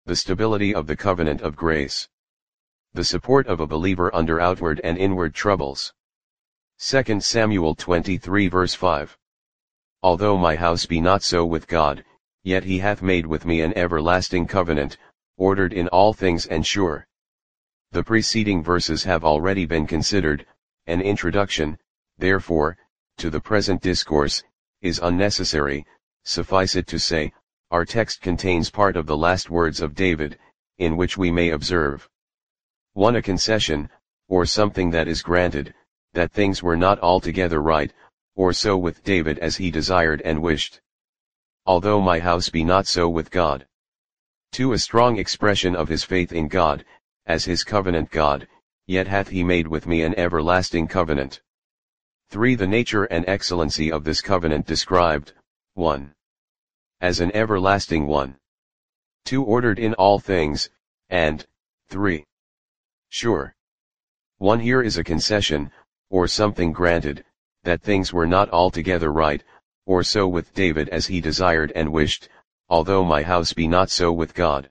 The stability of the covenant of grace. The support of a believer under outward and inward troubles. 2 Samuel 23 verse 5. Although my house be not so with God, yet he hath made with me an everlasting covenant, ordered in all things and sure. The preceding verses have already been considered. An introduction, therefore, to the present discourse, is unnecessary. Suffice it to say, our text contains part of the last words of David, in which we may observe 1. A concession, or something that is granted, that things were not altogether right, or so with David as he desired and wished. Although my house be not so with God. 2. A strong expression of his faith in God, as his covenant God, yet hath he made with me an everlasting covenant. 3. The nature and excellency of this covenant described. 1. As an everlasting one. 2. Ordered in all things, and 3. Sure. 1. Here is a concession, or something granted, that things were not altogether right, or so with David as he desired and wished, although my house be not so with God.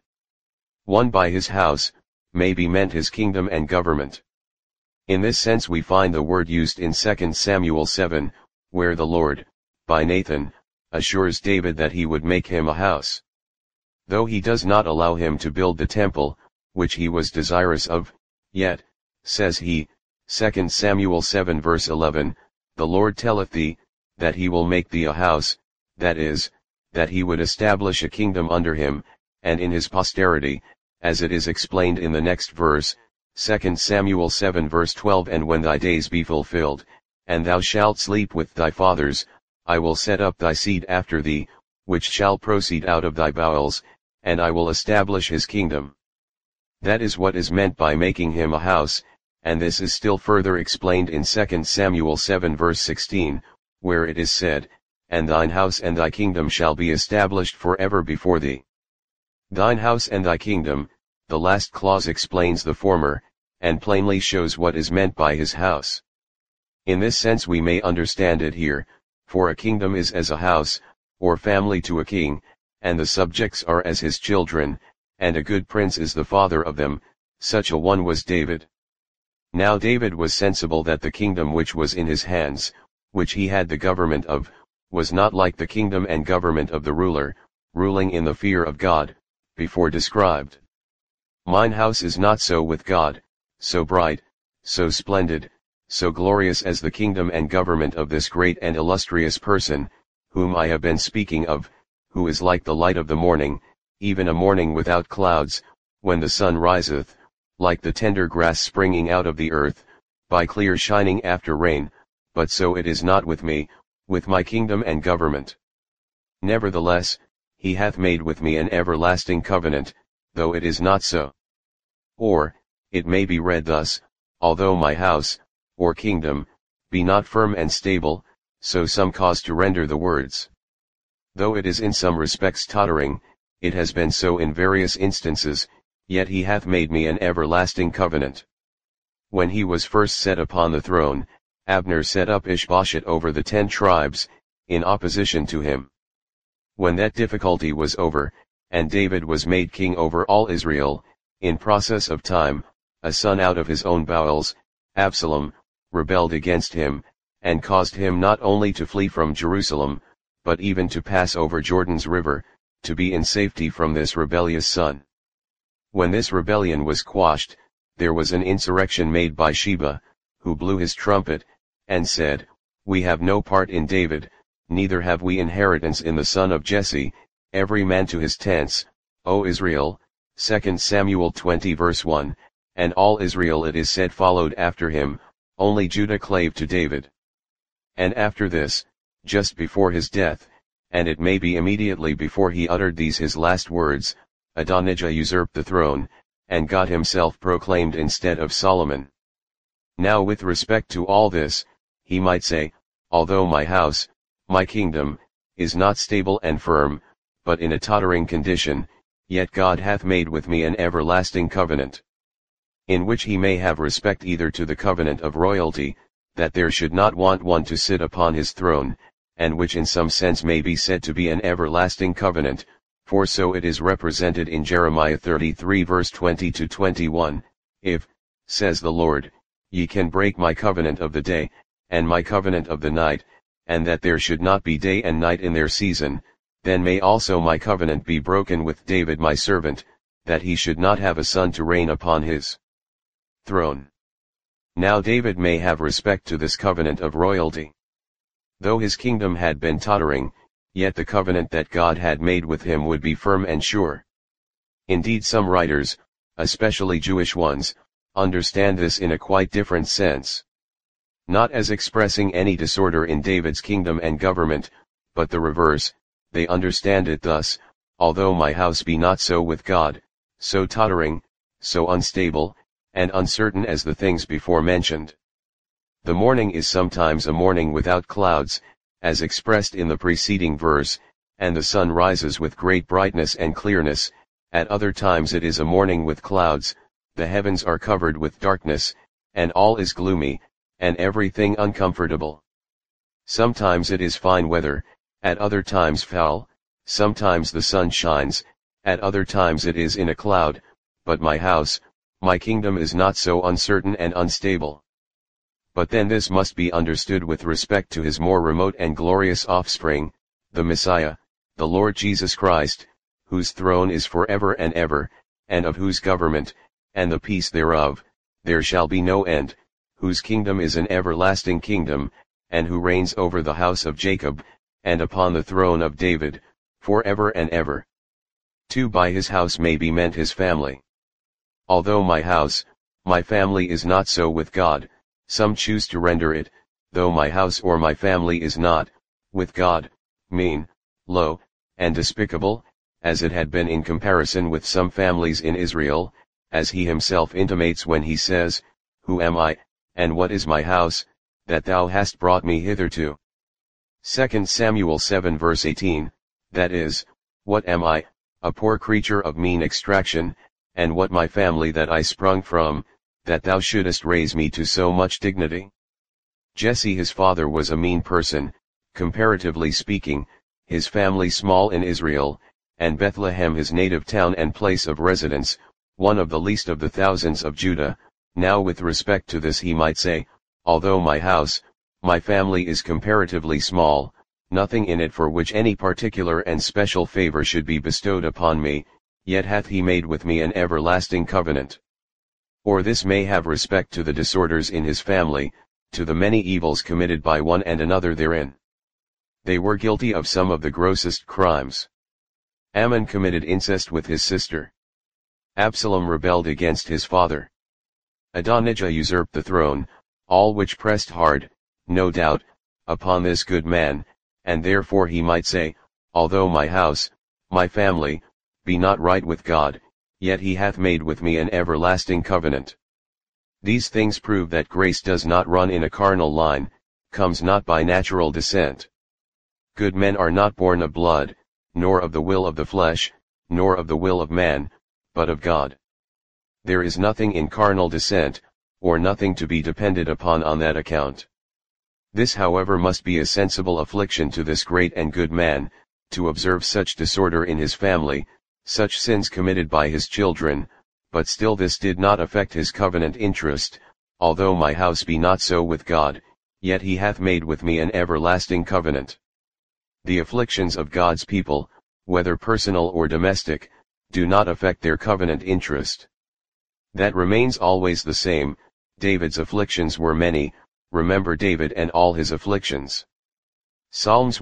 1. By his house, may be meant his kingdom and government. In this sense we find the word used in 2 Samuel 7, where the Lord, by Nathan, assures David that he would make him a house. Though he does not allow him to build the temple, which he was desirous of, yet, says he, 2 Samuel 7 verse 11, the Lord telleth thee, that he will make thee a house, that is, that he would establish a kingdom under him, and in his posterity, as it is explained in the next verse, 2 Samuel 7 verse 12. And when thy days be fulfilled, and thou shalt sleep with thy fathers, I will set up thy seed after thee, which shall proceed out of thy bowels, and I will establish his kingdom. That is what is meant by making him a house, and this is still further explained in 2 Samuel 7 verse 16, where it is said, and thine house and thy kingdom shall be established forever before thee. Thine house and thy kingdom, the last clause explains the former, and plainly shows what is meant by his house. In this sense we may understand it here, for a kingdom is as a house, or family to a king, and the subjects are as his children, and a good prince is the father of them, such a one was David. Now David was sensible that the kingdom which was in his hands, which he had the government of, was not like the kingdom and government of the ruler, ruling in the fear of God, before described. Mine house is not so with God, so bright, so splendid, so glorious as the kingdom and government of this great and illustrious person, whom I have been speaking of, who is like the light of the morning, even a morning without clouds, when the sun riseth, like the tender grass springing out of the earth, by clear shining after rain, but so it is not with me, with my kingdom and government. Nevertheless, he hath made with me an everlasting covenant, though it is not so. Or, it may be read thus, although my house, or kingdom, be not firm and stable, so some cause to render the words. Though it is in some respects tottering, it has been so in various instances, yet he hath made me an everlasting covenant. When he was first set upon the throne, Abner set up Ishbosheth over the 10 tribes, in opposition to him. When that difficulty was over, and David was made king over all Israel, in process of time, a son out of his own bowels, Absalom, rebelled against him, and caused him not only to flee from Jerusalem, but even to pass over Jordan's river, to be in safety from this rebellious son. When this rebellion was quashed, there was an insurrection made by Sheba, who blew his trumpet, and said, We have no part in David, neither have we inheritance in the son of Jesse, every man to his tents, O Israel. 2 Samuel 20 verse 1, and all Israel it is said followed after him, only Judah clave to David. And after this, just before his death, and it may be immediately before he uttered these his last words, Adonijah usurped the throne, and God himself proclaimed instead of Solomon. Now with respect to all this, he might say, although my house, my kingdom, is not stable and firm, but in a tottering condition, yet God hath made with me an everlasting covenant. In which he may have respect either to the covenant of royalty, that there should not want one to sit upon his throne, and which in some sense may be said to be an everlasting covenant, For so it is represented in Jeremiah 33 verse 20 to 21, if, says the Lord, ye can break my covenant of the day, and my covenant of the night, and that there should not be day and night in their season, then may also my covenant be broken with David my servant, that he should not have a son to reign upon his throne. Now David may have respect to this covenant of royalty. Though his kingdom had been tottering, yet the covenant that God had made with him would be firm and sure. Indeed, some writers, especially Jewish ones, understand this in a quite different sense. Not as expressing any disorder in David's kingdom and government, but the reverse. They understand it thus: although my house be not so with God, so tottering, so unstable, and uncertain as the things before mentioned. The morning is sometimes a morning without clouds, as expressed in the preceding verse, and the sun rises with great brightness and clearness. At other times it is a morning with clouds, the heavens are covered with darkness, and all is gloomy, and everything uncomfortable. Sometimes it is fine weather, at other times foul, sometimes the sun shines, at other times it is in a cloud, but my house, my kingdom is not so uncertain and unstable. But then this must be understood with respect to his more remote and glorious offspring, the Messiah, the Lord Jesus Christ, whose throne is forever and ever, and of whose government, and the peace thereof, there shall be no end, whose kingdom is an everlasting kingdom, and who reigns over the house of Jacob, and upon the throne of David, forever and ever. 2. By his house may be meant his family. Although my house, my family is not so with God, some choose to render it, though my house or my family is not, with God, mean, low, and despicable, as it had been in comparison with some families in Israel, as he himself intimates when he says, Who am I, and what is my house, that thou hast brought me hitherto? 2 Samuel 7 verse 18, that is, what am I, a poor creature of mean extraction, and what my family that I sprung from, that thou shouldest raise me to so much dignity? Jesse his father was a mean person, comparatively speaking, his family small in Israel, and Bethlehem his native town and place of residence, one of the least of the thousands of Judah. Now with respect to this he might say, although my house, my family is comparatively small, nothing in it for which any particular and special favor should be bestowed upon me, yet hath he made with me an everlasting covenant. Or this may have respect to the disorders in his family, to the many evils committed by one and another therein. They were guilty of some of the grossest crimes. Ammon committed incest with his sister. Absalom rebelled against his father. Adonijah usurped the throne, all which pressed hard, no doubt, upon this good man, and therefore he might say, although my house, my family, be not right with God, yet he hath made with me an everlasting covenant. These things prove that grace does not run in a carnal line, comes not by natural descent. Good men are not born of blood, nor of the will of the flesh, nor of the will of man, but of God. There is nothing in carnal descent, or nothing to be depended upon on that account. This however must be a sensible affliction to this great and good man, to observe such disorder in his family, such sins committed by his children, but still this did not affect his covenant interest. Although my house be not so with God, yet he hath made with me an everlasting covenant. The afflictions of God's people, whether personal or domestic, do not affect their covenant interest. That remains always the same. David's afflictions were many, remember David and all his afflictions. Psalms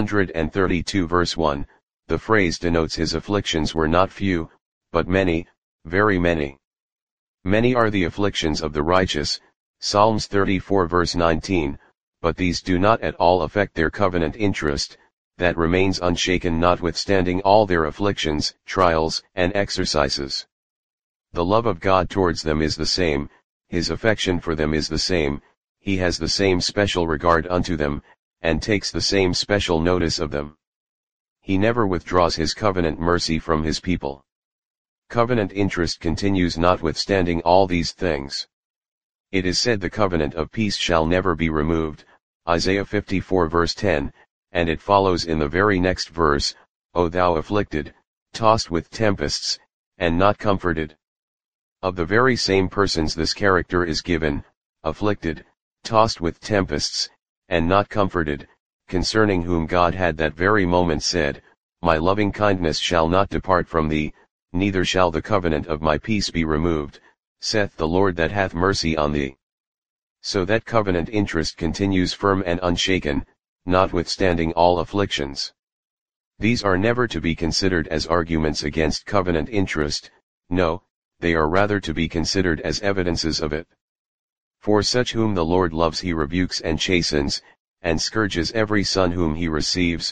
132 verse 1, the phrase denotes his afflictions were not few, but many, very many. Many are the afflictions of the righteous, Psalms 34 verse 19, but these do not at all affect their covenant interest, that remains unshaken notwithstanding all their afflictions, trials, and exercises. The love of God towards them is the same, his affection for them is the same, he has the same special regard unto them, and takes the same special notice of them. He never withdraws his covenant mercy from his people. Covenant interest continues notwithstanding all these things. It is said the covenant of peace shall never be removed, Isaiah 54 verse 10, and it follows in the very next verse, O thou afflicted, tossed with tempests, and not comforted. Of the very same persons this character is given, afflicted, tossed with tempests, and not comforted, concerning whom God had that very moment said, My loving kindness shall not depart from thee, neither shall the covenant of my peace be removed, saith the Lord that hath mercy on thee. So that covenant interest continues firm and unshaken, notwithstanding all afflictions. These are never to be considered as arguments against covenant interest, no, they are rather to be considered as evidences of it. For such whom the Lord loves he rebukes and chastens, and scourges every son whom he receives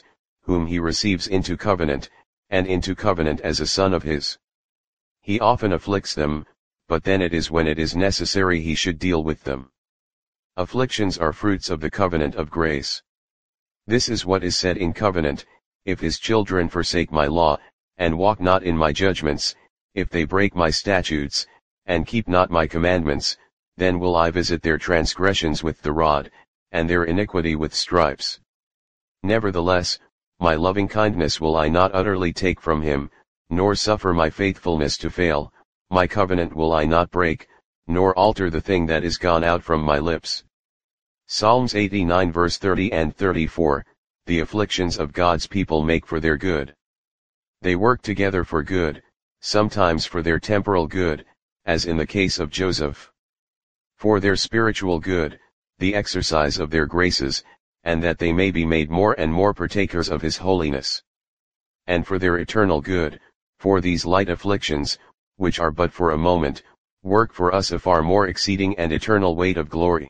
into covenant, and into covenant as a son of his. He often afflicts them, but then it is when it is necessary he should deal with them. Afflictions are fruits of the covenant of grace. This is what is said in covenant, if his children forsake my law, and walk not in my judgments, if they break my statutes, and keep not my commandments, then will I visit their transgressions with the rod, and their iniquity with stripes. Nevertheless, my loving kindness will I not utterly take from him, nor suffer my faithfulness to fail, my covenant will I not break, nor alter the thing that is gone out from my lips. Psalms 89 verse 30 and 34, the afflictions of God's people make for their good. They work together for good, sometimes for their temporal good, as in the case of Joseph. For their spiritual good, the exercise of their graces, and that they may be made more and more partakers of his holiness. And for their eternal good, for these light afflictions, which are but for a moment, work for us a far more exceeding and eternal weight of glory.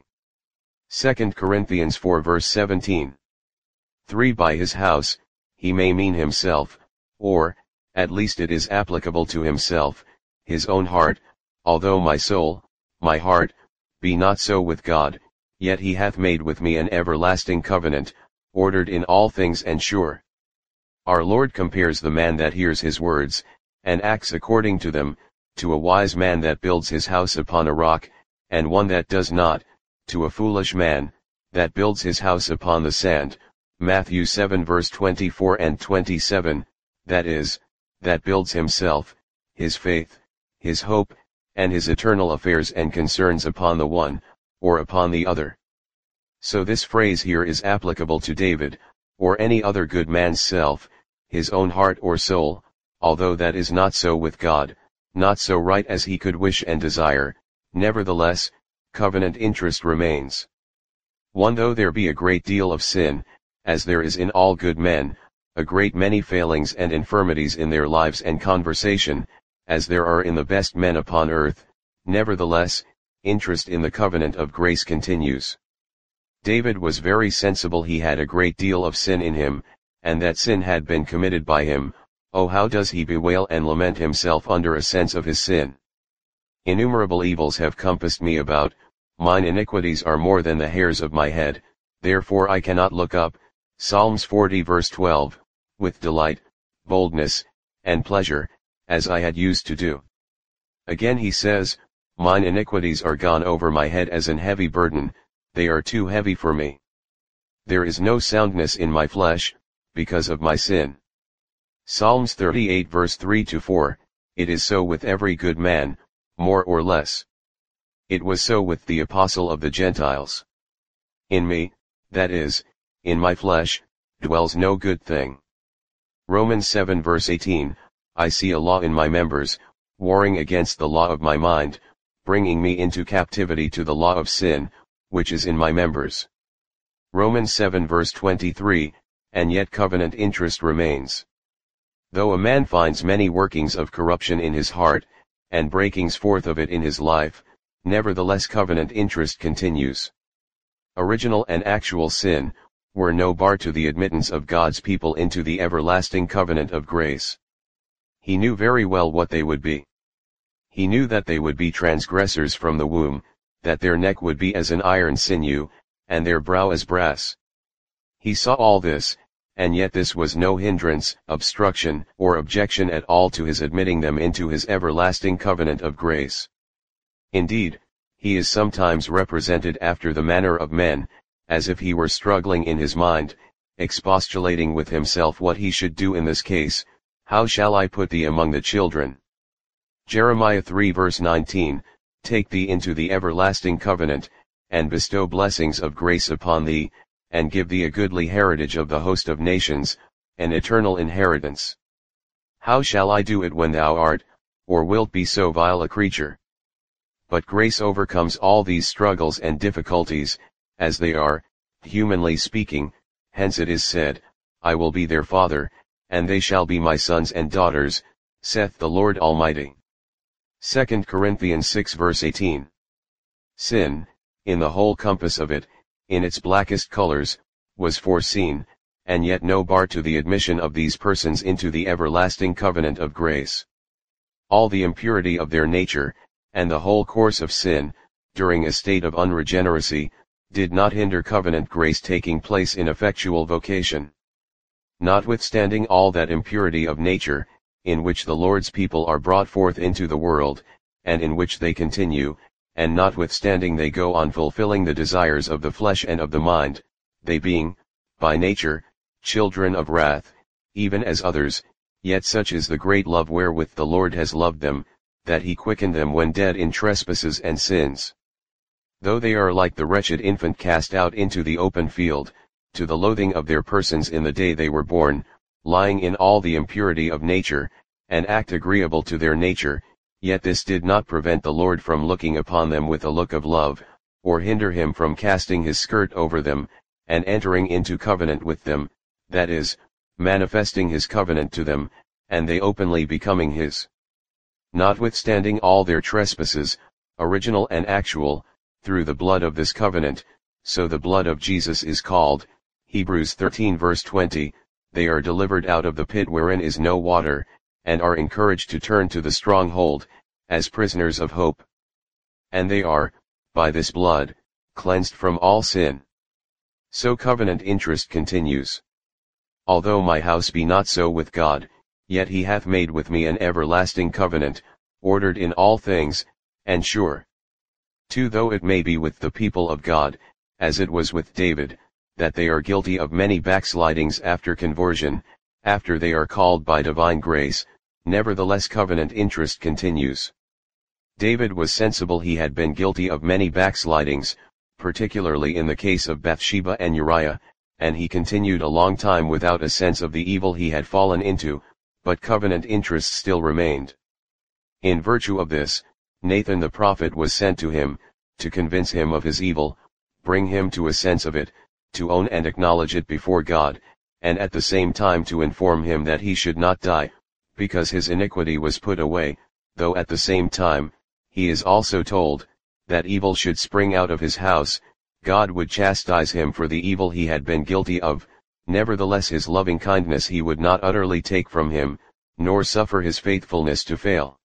2 Corinthians 4 verse 17. 3 By his house, he may mean himself, or, at least it is applicable to himself, his own heart, although my soul, my heart, be not so with God, yet he hath made with me an everlasting covenant, ordered in all things and sure. Our Lord compares the man that hears his words, and acts according to them, to a wise man that builds his house upon a rock, and one that does not, to a foolish man, that builds his house upon the sand. Matthew 7 verse 24 and 27, that is, that builds himself, his faith, his hope, and his eternal affairs and concerns upon the one, or upon the other. So this phrase here is applicable to David, or any other good man's self, his own heart or soul, although that is not so with God, not so right as he could wish and desire, nevertheless, covenant interest remains. 1 Though there be a great deal of sin, as there is in all good men, a great many failings and infirmities in their lives and conversation, as there are in the best men upon earth, nevertheless, interest in the covenant of grace continues. David was very sensible he had a great deal of sin in him, and that sin had been committed by him. Oh, how does he bewail and lament himself under a sense of his sin. Innumerable evils have compassed me about, mine iniquities are more than the hairs of my head, therefore I cannot look up, Psalms 40 verse 12, with delight, boldness, and pleasure, as I had used to do. Again he says, mine iniquities are gone over my head as an heavy burden, they are too heavy for me. There is no soundness in my flesh, because of my sin. Psalms 38 verse 3-4, it is so with every good man, more or less. It was so with the apostle of the Gentiles. In me, that is, in my flesh, dwells no good thing. Romans 7 verse 18, I see a law in my members, warring against the law of my mind, bringing me into captivity to the law of sin, which is in my members. Romans 7 verse 23, and yet covenant interest remains. Though a man finds many workings of corruption in his heart, and breakings forth of it in his life, nevertheless covenant interest continues. Original and actual sin, were no bar to the admittance of God's people into the everlasting covenant of grace. He knew very well what they would be. He knew that they would be transgressors from the womb, that their neck would be as an iron sinew, and their brow as brass. He saw all this, and yet this was no hindrance, obstruction, or objection at all to his admitting them into his everlasting covenant of grace. Indeed, he is sometimes represented after the manner of men, as if he were struggling in his mind, expostulating with himself what he should do in this case, How shall I put thee among the children? Jeremiah 3 verse 19, Take thee into the everlasting covenant, and bestow blessings of grace upon thee, and give thee a goodly heritage of the host of nations, an eternal inheritance. How shall I do it when thou art, or wilt be so vile a creature? But grace overcomes all these struggles and difficulties, as they are, humanly speaking, hence it is said, I will be their father, and they shall be my sons and daughters, saith the Lord Almighty. 2 Corinthians 6 verse 18. Sin, in the whole compass of it, in its blackest colors, was foreseen, and yet no bar to the admission of these persons into the everlasting covenant of grace. All the impurity of their nature, and the whole course of sin, during a state of unregeneracy, did not hinder covenant grace taking place in effectual vocation. Notwithstanding all that impurity of nature, in which the Lord's people are brought forth into the world, and in which they continue, and notwithstanding they go on fulfilling the desires of the flesh and of the mind, they being, by nature, children of wrath, even as others, yet such is the great love wherewith the Lord has loved them, that he quickened them when dead in trespasses and sins. Though they are like the wretched infant cast out into the open field, to the loathing of their persons in the day they were born, lying in all the impurity of nature, and act agreeable to their nature, yet this did not prevent the Lord from looking upon them with a look of love, or hinder him from casting his skirt over them, and entering into covenant with them, that is, manifesting his covenant to them, and they openly becoming his. Notwithstanding all their trespasses, original and actual, through the blood of this covenant, so the blood of Jesus is called, Hebrews 13 verse 20, they are delivered out of the pit wherein is no water, and are encouraged to turn to the stronghold, as prisoners of hope. And they are, by this blood, cleansed from all sin. So covenant interest continues. Although my house be not so with God, yet he hath made with me an everlasting covenant, ordered in all things, and sure. 2. Though it may be with the people of God, as it was with David, that they are guilty of many backslidings after conversion, after they are called by divine grace, nevertheless covenant interest continues. David was sensible he had been guilty of many backslidings, particularly in the case of Bathsheba and Uriah, and he continued a long time without a sense of the evil he had fallen into, but covenant interest still remained. In virtue of this, Nathan the prophet was sent to him, to convince him of his evil, bring him to a sense of it, to own and acknowledge it before God, and at the same time to inform him that he should not die, because his iniquity was put away, though at the same time, he is also told, that evil should spring out of his house, God would chastise him for the evil he had been guilty of, nevertheless his loving kindness he would not utterly take from him, nor suffer his faithfulness to fail.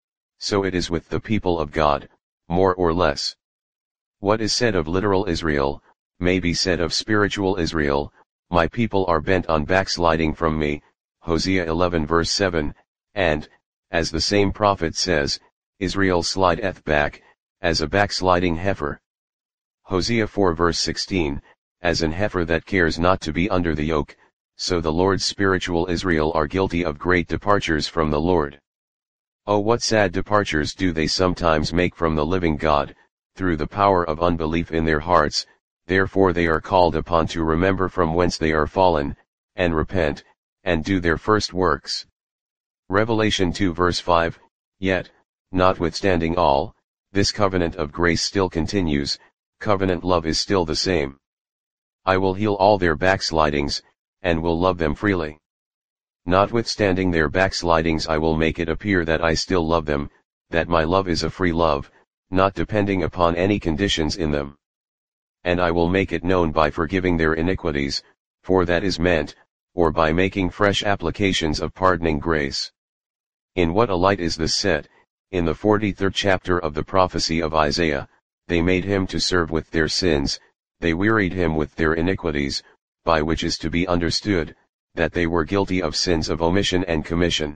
So it is with the people of God, more or less. What is said of literal Israel, may be said of spiritual Israel, my people are bent on backsliding from me, Hosea 11 verse 7, and, as the same prophet says, Israel slideth back, as a backsliding heifer. Hosea 4 verse 16, as an heifer that cares not to be under the yoke, so the Lord's spiritual Israel are guilty of great departures from the Lord. Oh, what sad departures do they sometimes make from the living God, through the power of unbelief in their hearts, therefore they are called upon to remember from whence they are fallen, and repent, and do their first works. Revelation 2 verse 5, Yet, notwithstanding all, this covenant of grace still continues, covenant love is still the same. I will heal all their backslidings, and will love them freely. Notwithstanding their backslidings I will make it appear that I still love them, that my love is a free love, not depending upon any conditions in them. And I will make it known by forgiving their iniquities, for that is meant, or by making fresh applications of pardoning grace. In what a light is this set, in the 43rd chapter of the prophecy of Isaiah, they made him to serve with their sins, they wearied him with their iniquities, by which is to be understood, that they were guilty of sins of omission and commission.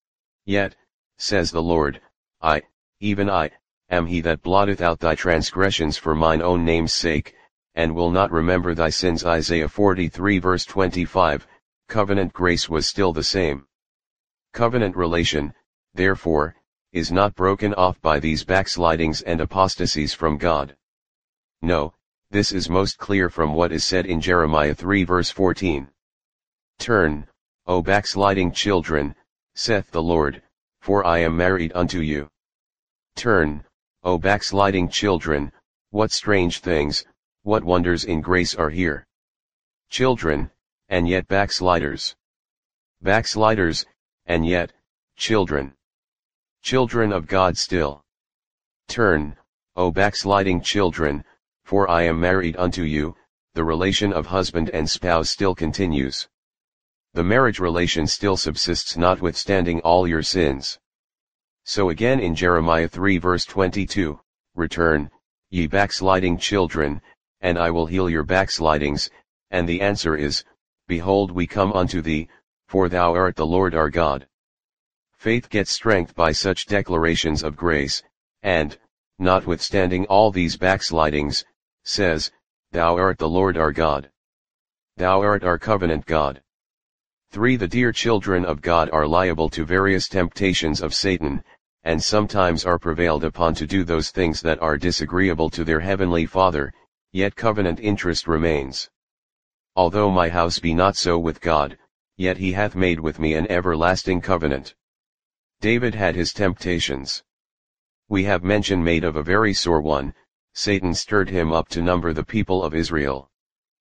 Yet, says the Lord, I, even I, am he that blotteth out thy transgressions for mine own name's sake, and will not remember thy sins. Isaiah 43 verse 25, covenant grace was still the same. Covenant relation, therefore, is not broken off by these backslidings and apostasies from God. No, this is most clear from what is said in Jeremiah 3 verse 14. Turn, O backsliding children, saith the Lord, for I am married unto you. Turn, O backsliding children, what strange things, what wonders in grace are here. Children, and yet backsliders. Backsliders, and yet, children. Children of God still. Turn, O backsliding children, for I am married unto you, the relation of husband and spouse still continues. The marriage relation still subsists notwithstanding all your sins. So again in Jeremiah 3 verse 22, return, ye backsliding children, and I will heal your backslidings, and the answer is, behold we come unto thee, for thou art the Lord our God. Faith gets strength by such declarations of grace, and, notwithstanding all these backslidings, says, thou art the Lord our God. Thou art our covenant God. 3. The dear children of God are liable to various temptations of Satan, and sometimes are prevailed upon to do those things that are disagreeable to their heavenly Father, yet covenant interest remains. Although my house be not so with God, yet he hath made with me an everlasting covenant. David had his temptations. We have mention made of a very sore one. Satan stirred him up to number the people of Israel.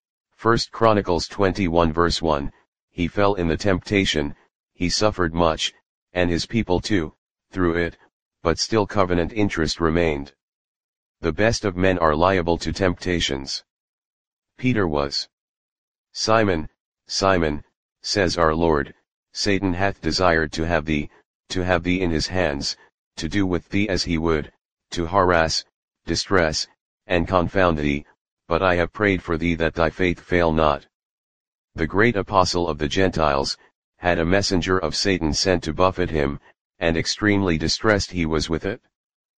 1 Chronicles 21 verse 1, he fell in the temptation, he suffered much, and his people too, through it, but still covenant interest remained. The best of men are liable to temptations. Peter was. Simon, Simon, says our Lord, Satan hath desired to have thee in his hands, to do with thee as he would, to harass, distress, and confound thee, but I have prayed for thee that thy faith fail not. The great apostle of the Gentiles, had a messenger of Satan sent to buffet him, and extremely distressed he was with it.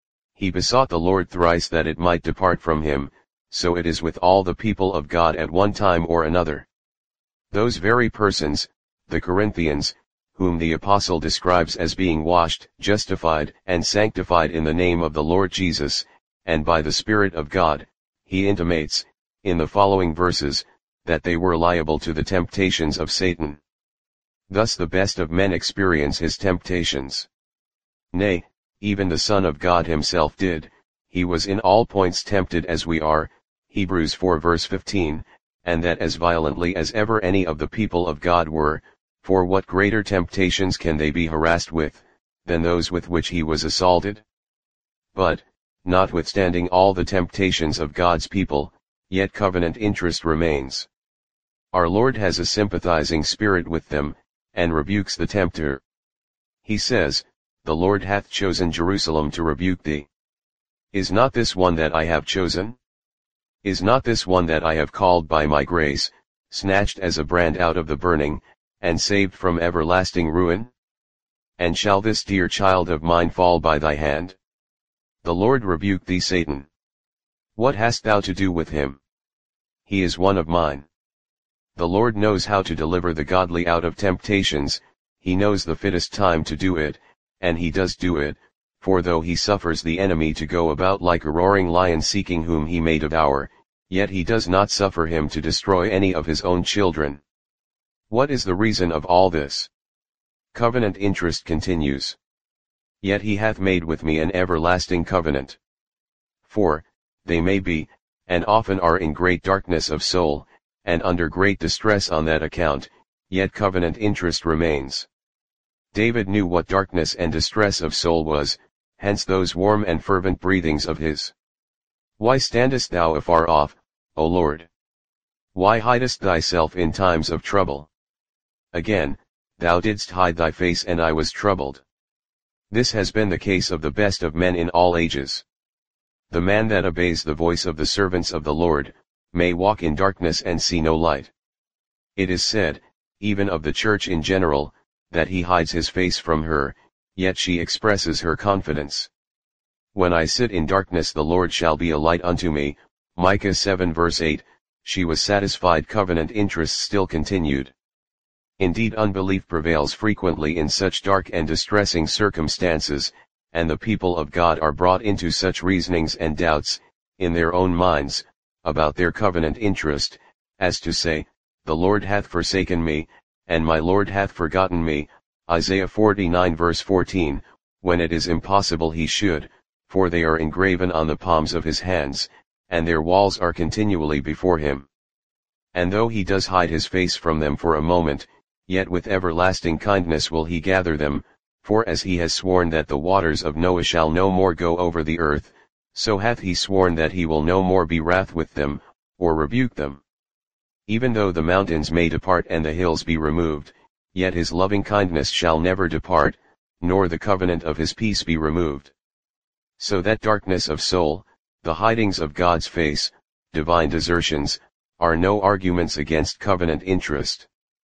He besought the Lord thrice that it might depart from him, so it is with all the people of God at one time or another. Those very persons, the Corinthians, whom the apostle describes as being washed, justified, and sanctified in the name of the Lord Jesus, and by the Spirit of God, he intimates, in the following verses, that they were liable to the temptations of Satan. Thus the best of men experience his temptations. Nay, even the Son of God himself did, he was in all points tempted as we are, Hebrews 4 verse 15, and that as violently as ever any of the people of God were, for what greater temptations can they be harassed with, than those with which he was assaulted? But, notwithstanding all the temptations of God's people, yet covenant interest remains. Our Lord has a sympathizing spirit with them, and rebukes the tempter. He says, the Lord hath chosen Jerusalem to rebuke thee. Is not this one that I have chosen? Is not this one that I have called by my grace, snatched as a brand out of the burning, and saved from everlasting ruin? And shall this dear child of mine fall by thy hand? The Lord rebuke thee, Satan. What hast thou to do with him? He is one of mine. The Lord knows how to deliver the godly out of temptations, he knows the fittest time to do it, and he does do it, for though he suffers the enemy to go about like a roaring lion seeking whom he may devour, yet he does not suffer him to destroy any of his own children. What is the reason of all this? Covenant interest continues. Yet he hath made with me an everlasting covenant. For, they may be, and often are in great darkness of soul, and under great distress on that account, yet covenant interest remains. David knew what darkness and distress of soul was, hence those warm and fervent breathings of his. Why standest thou afar off, O Lord? Why hidest thyself in times of trouble? Again, thou didst hide thy face and I was troubled. This has been the case of the best of men in all ages. The man that obeys the voice of the servants of the Lord, may walk in darkness and see no light. It is said, even of the church in general, that he hides his face from her, yet she expresses her confidence. When I sit in darkness the Lord shall be a light unto me, Micah 7 verse 8, she was satisfied covenant interests still continued. Indeed, unbelief prevails frequently in such dark and distressing circumstances, and the people of God are brought into such reasonings and doubts, in their own minds, about their covenant interest, as to say, the Lord hath forsaken me, and my Lord hath forgotten me, Isaiah 49 verse 14, when it is impossible he should, for they are engraven on the palms of his hands, and their walls are continually before him. And though he does hide his face from them for a moment, yet with everlasting kindness will he gather them, for as he has sworn that the waters of Noah shall no more go over the earth, so hath he sworn that he will no more be wrath with them, or rebuke them. Even though the mountains may depart and the hills be removed, yet his loving kindness shall never depart, nor the covenant of his peace be removed. So that darkness of soul, the hidings of God's face, divine desertions, are no arguments against covenant interest.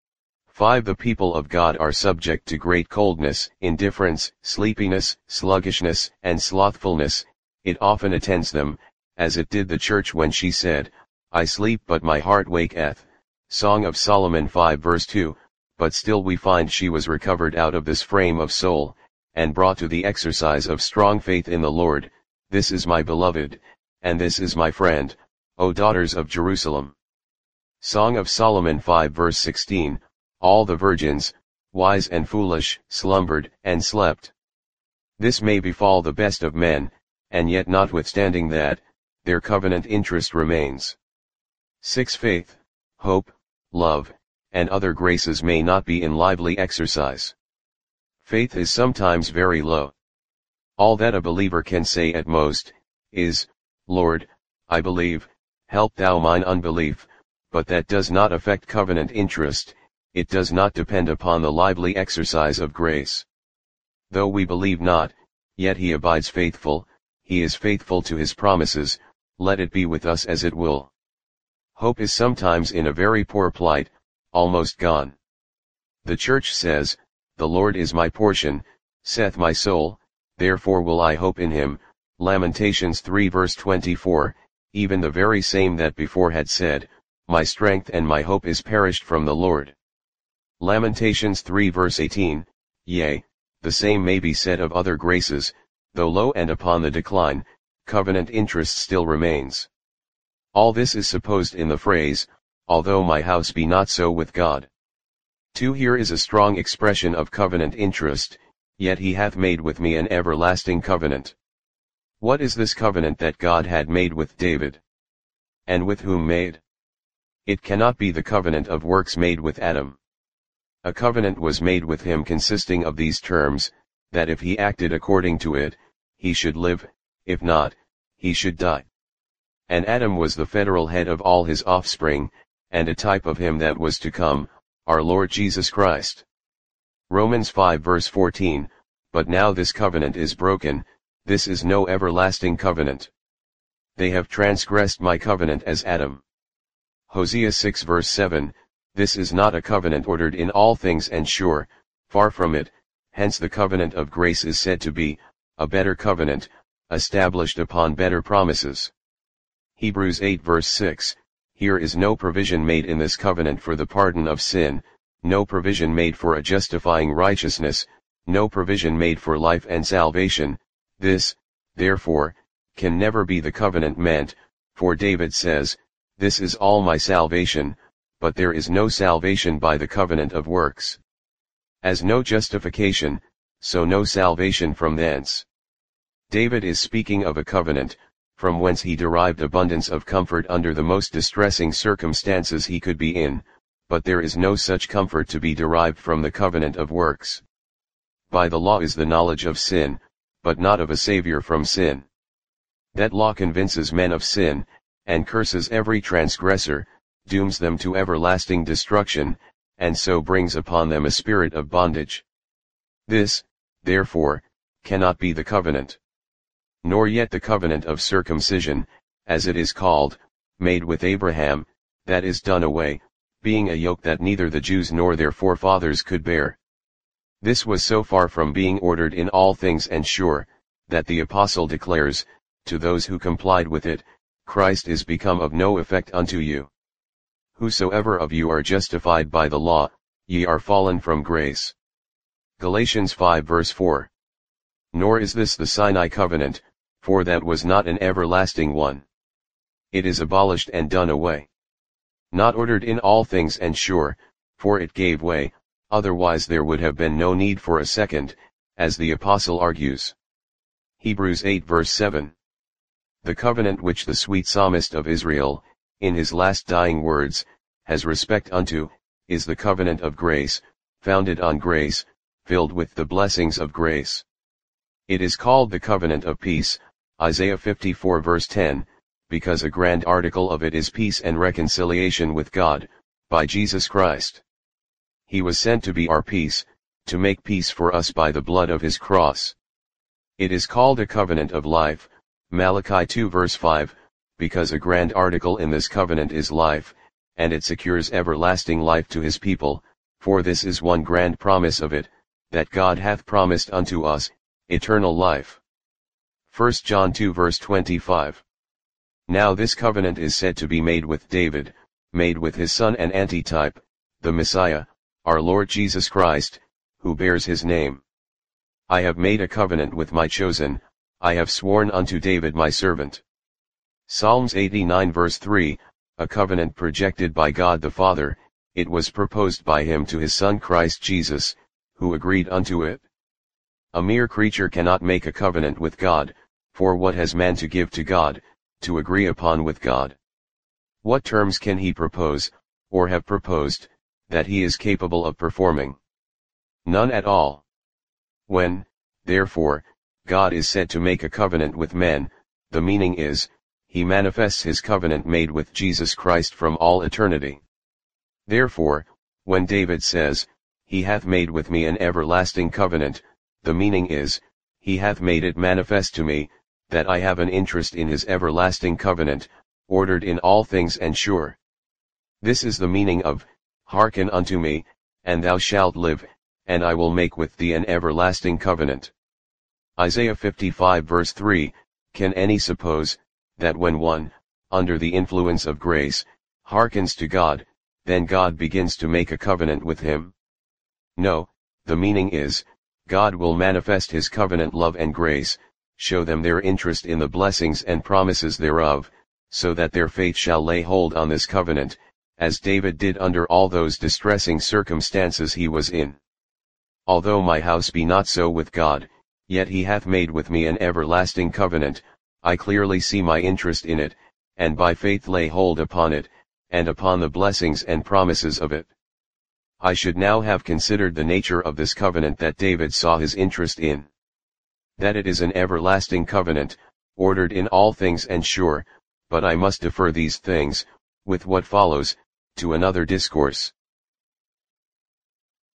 5. The people of God are subject to great coldness, indifference, sleepiness, sluggishness, and slothfulness. It often attends them, as it did the church when she said, I sleep but my heart waketh. Song of Solomon 5 verse 2, but still we find she was recovered out of this frame of soul, and brought to the exercise of strong faith in the Lord. This is my beloved, and this is my friend, O daughters of Jerusalem. Song of Solomon 5 verse 16, all the virgins, wise and foolish, slumbered and slept. This may befall the best of men, and yet notwithstanding that, their covenant interest remains. 6. Faith, hope, love, and other graces may not be in lively exercise. Faith is sometimes very low. All that a believer can say at most, is, Lord, I believe, help thou mine unbelief, but that does not affect covenant interest, it does not depend upon the lively exercise of grace. Though we believe not, yet he abides faithful, he is faithful to his promises, let it be with us as it will. Hope is sometimes in a very poor plight, almost gone. The church says, the Lord is my portion, saith my soul, therefore will I hope in him, Lamentations 3 verse 24, even the very same that before had said, my strength and my hope is perished from the Lord. Lamentations 3 verse 18, yea, the same may be said of other graces, though low and upon the decline, covenant interest still remains. All this is supposed in the phrase, although my house be not so with God. 2. Here is a strong expression of covenant interest, yet he hath made with me an everlasting covenant. What is this covenant that God had made with David? And with whom made? It cannot be the covenant of works made with Adam. A covenant was made with him consisting of these terms, that if he acted according to it, he should live, if not, he should die. And Adam was the federal head of all his offspring, and a type of him that was to come, our Lord Jesus Christ. Romans 5 verse 14, but now this covenant is broken, this is no everlasting covenant. They have transgressed my covenant as Adam. Hosea 6 verse 7, this is not a covenant ordered in all things and sure, far from it, hence the covenant of grace is said to be, a better covenant, established upon better promises. Hebrews 8 verse 6, here is no provision made in this covenant for the pardon of sin, no provision made for a justifying righteousness, no provision made for life and salvation. This, therefore, can never be the covenant meant, for David says, this is all my salvation, but there is no salvation by the covenant of works. As no justification, so no salvation from thence. David is speaking of a covenant, from whence he derived abundance of comfort under the most distressing circumstances he could be in, but there is no such comfort to be derived from the covenant of works. By the law is the knowledge of sin, but not of a Savior from sin. That law convinces men of sin, and curses every transgressor, dooms them to everlasting destruction, and so brings upon them a spirit of bondage. This, therefore, cannot be the covenant. Nor yet the covenant of circumcision, as it is called, made with Abraham, that is done away, being a yoke that neither the Jews nor their forefathers could bear. This was so far from being ordered in all things and sure, that the apostle declares, to those who complied with it, Christ is become of no effect unto you. Whosoever of you are justified by the law, ye are fallen from grace. Galatians 5 verse 4. Nor is this the Sinai covenant, for that was not an everlasting one. It is abolished and done away. Not ordered in all things and sure, for it gave way, otherwise there would have been no need for a second, as the apostle argues. Hebrews 8 verse 7. The covenant which the sweet psalmist of Israel, in his last dying words, has respect unto, is the covenant of grace, founded on grace, filled with the blessings of grace. It is called the covenant of peace, Isaiah 54 verse 10, because a grand article of it is peace and reconciliation with God, by Jesus Christ. He was sent to be our peace, to make peace for us by the blood of his cross. It is called a covenant of life, Malachi 2 verse 5, because a grand article in this covenant is life, and it secures everlasting life to his people, for this is one grand promise of it, that God hath promised unto us, eternal life. 1 John 2 verse 25. Now this covenant is said to be made with David, made with his son and antitype, the Messiah, our Lord Jesus Christ, who bears his name. I have made a covenant with my chosen, I have sworn unto David my servant. Psalms 89 verse 3, a covenant projected by God the Father, it was proposed by him to his Son Christ Jesus, who agreed unto it. A mere creature cannot make a covenant with God, for what has man to give to God, to agree upon with God? What terms can he propose, or have proposed, that he is capable of performing? None at all. When, therefore, God is said to make a covenant with men, the meaning is, he manifests his covenant made with Jesus Christ from all eternity. Therefore, when David says, he hath made with me an everlasting covenant, the meaning is, he hath made it manifest to me, that I have an interest in his everlasting covenant, ordered in all things and sure. This is the meaning of, hearken unto me, and thou shalt live, and I will make with thee an everlasting covenant. Isaiah 55 verse 3, can any suppose, that when one, under the influence of grace, hearkens to God, then God begins to make a covenant with him? No, the meaning is, God will manifest his covenant love and grace, show them their interest in the blessings and promises thereof, so that their faith shall lay hold on this covenant, as David did under all those distressing circumstances he was in. Although my house be not so with God, yet he hath made with me an everlasting covenant, I clearly see my interest in it, and by faith lay hold upon it, and upon the blessings and promises of it. I should now have considered the nature of this covenant that David saw his interest in. That it is an everlasting covenant, ordered in all things and sure, but I must defer these things, with what follows, to another discourse.